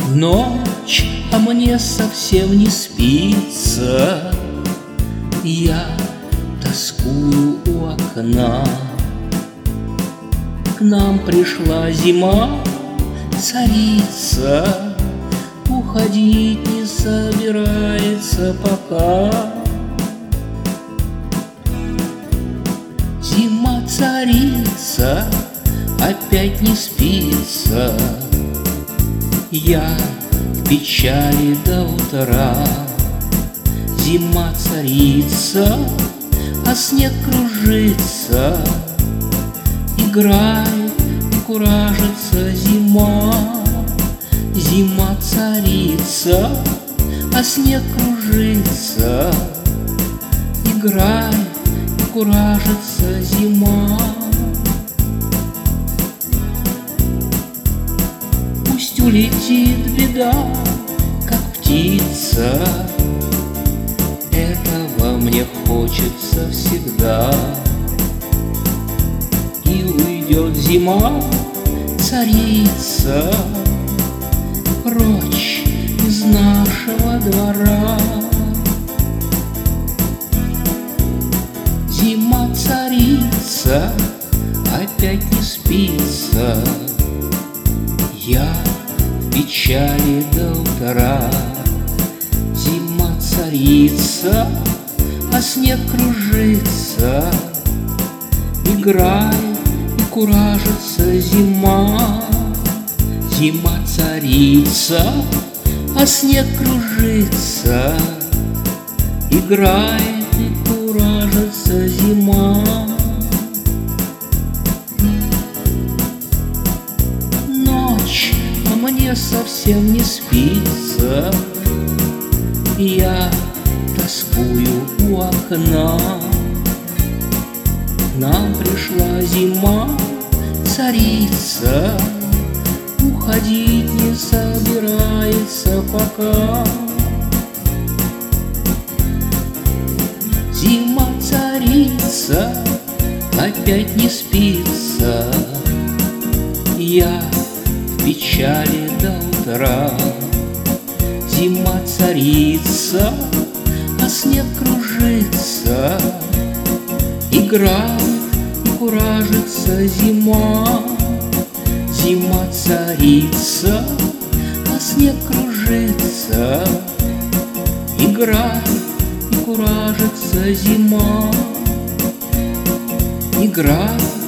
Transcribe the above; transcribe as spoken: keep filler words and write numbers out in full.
Ночь, а мне совсем не спится. Я тоскую у окна. К нам пришла зима, царица, уходить не собирается пока. Зима, царица, опять не спится. Я в печали до утра. Зима, царица, а снег кружится. Играет и куражится зима. Зима, царица, а снег кружится. Играет и куражится зима. Пусть улетит беда, как птица. Этого мне хочется всегда. И уйдет зима, царица, прочь из нашего двора. Зима, царица, опять не спится. Я в печали до утра. Зима, царица, а снег кружится. Играет и куражится зима. Зима, царица, а снег кружится. Играет и куражится зима. Ночь, а мне совсем не спится. Я тоскую у окна. К нам пришла зима, царица, уходить не собирается пока. Зима, царица, опять не спится. Я в печали до утра. Зима, царица, а снег кружится. Играет и куражится зима. Зима, царица, а снег кружится. Играет и куражится зима. Играет